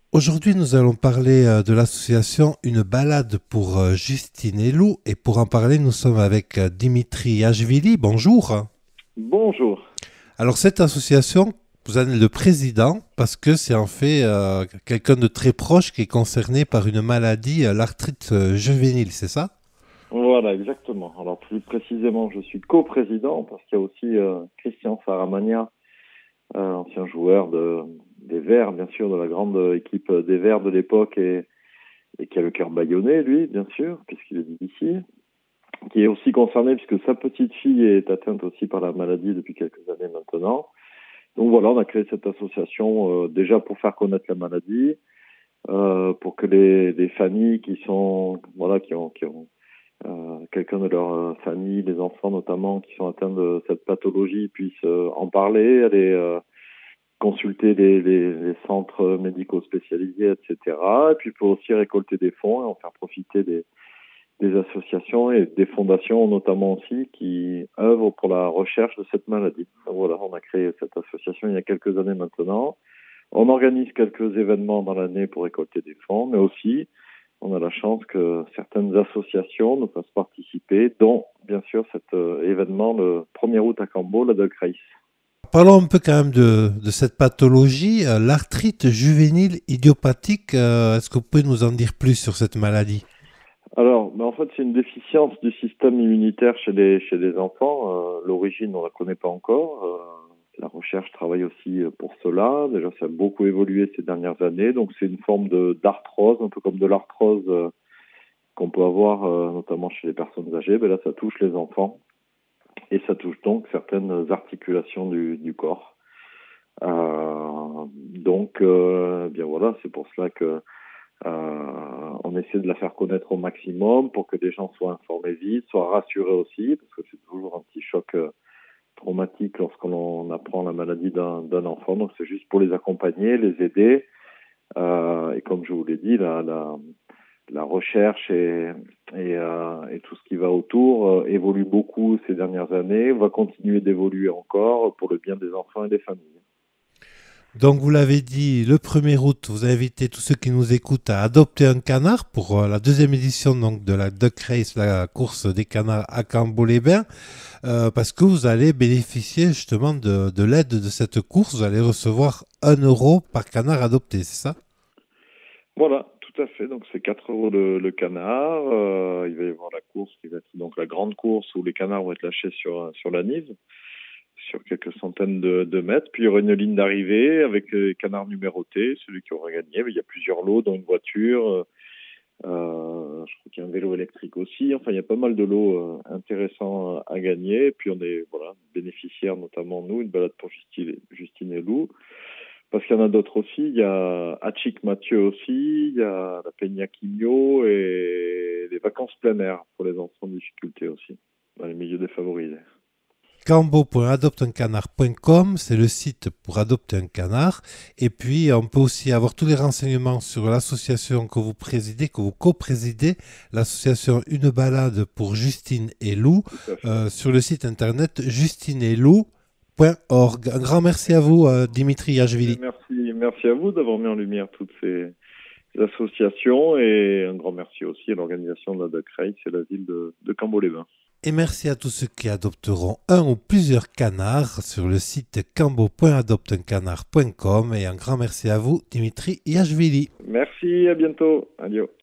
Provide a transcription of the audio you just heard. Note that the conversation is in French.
Aujourd'hui, nous allons parler de l'association Une balade pour Justine et Lou. Et pour en parler, nous sommes avec Dimitri Yachvili. Bonjour. Bonjour. Alors, cette association, vous en êtes le président parce que c'est en fait quelqu'un de très proche qui est concerné par une maladie, l'arthrite juvénile, c'est ça? Voilà, exactement. Alors plus précisément, je suis coprésident parce qu'il y a aussi Christian Saramagna, ancien joueur des Verts, bien sûr, de la grande équipe des Verts de l'époque et qui a le cœur bâillonné, lui, bien sûr, puisqu'il est d'ici, qui est aussi concerné puisque sa petite fille est atteinte aussi par la maladie depuis quelques années maintenant. Donc voilà, on a créé cette association déjà pour faire connaître la maladie, pour que les familles qui sont, voilà, qui ont quelqu'un de leur famille, les enfants notamment, qui sont atteints de cette pathologie, puissent en parler, aller consulter les centres médicaux spécialisés, etc. Et puis pour aussi récolter des fonds et en faire profiter des associations et des fondations notamment aussi qui œuvrent pour la recherche de cette maladie. Donc voilà, on a créé cette association il y a quelques années maintenant. On organise quelques événements dans l'année pour récolter des fonds, mais aussi on a la chance que certaines associations nous fassent participer, dont bien sûr cet événement le 1er août à Cambo, la Doc Race. Parlons un peu quand même de cette pathologie, l'arthrite juvénile idiopathique. Est-ce que vous pouvez nous en dire plus sur cette maladie? Alors, en fait, c'est une déficience du système immunitaire chez les enfants. L'origine, on la connaît pas encore. La recherche travaille aussi pour cela. Déjà, ça a beaucoup évolué ces dernières années. Donc, c'est une forme d'arthrose, un peu comme de l'arthrose qu'on peut avoir notamment chez les personnes âgées. Ben là, ça touche les enfants et ça touche donc certaines articulations du corps. Bien voilà, c'est pour cela que on essaie de la faire connaître au maximum pour que les gens soient informés vite, soient rassurés aussi, parce que c'est toujours un petit choc traumatique lorsqu'on apprend la maladie d'un enfant. Donc c'est juste pour les accompagner, les aider. Et comme je vous l'ai dit, la recherche et tout ce qui va autour évolue beaucoup ces dernières années, va continuer d'évoluer encore pour le bien des enfants et des familles. Donc, vous l'avez dit, le 1er août, vous invitez tous ceux qui nous écoutent à adopter un canard pour la deuxième édition donc, de la Duck Race, la course des canards à Cambo-les-Bains, parce que vous allez bénéficier justement de l'aide de cette course. Vous allez recevoir 1 € par canard adopté, c'est ça? Voilà, tout à fait. Donc c'est 4 euros le canard. Il va y avoir la course qui va être donc la grande course où les canards vont être lâchés sur la Nive, sur quelques centaines de mètres. Puis il y aura une ligne d'arrivée avec les canards numérotés, celui qui aura gagné. Mais il y a plusieurs lots dans une voiture. Je crois qu'il y a un vélo électrique aussi. Enfin, il y a pas mal de lots intéressants à gagner. Et puis on est voilà bénéficiaires, notamment nous, une balade pour Justine et Lou. Parce qu'il y en a d'autres aussi. Il y a Hachik Mathieu aussi. Il y a la Peña Quigno et les vacances plein air pour les enfants en difficulté aussi, dans les milieux défavorisés. Cambo.adopteuncanard.com, c'est le site pour adopter un canard. Et puis, on peut aussi avoir tous les renseignements sur l'association que vous présidez, que vous co-présidez, l'association Une balade pour Justine et Lou, Tout à fait. sur le site internet justineetlou.org. Un grand merci à vous, Dimitri Et Yachvili. merci à vous d'avoir mis en lumière toutes ces associations et un grand merci aussi à l'organisation de la Duck Race et la ville de Cambo-les-Bains. Et merci à tous ceux qui adopteront un ou plusieurs canards sur le site cambo.adopteuncanard.com. Et un grand merci à vous, Dimitri Yachvili. Merci, à bientôt. Adieu.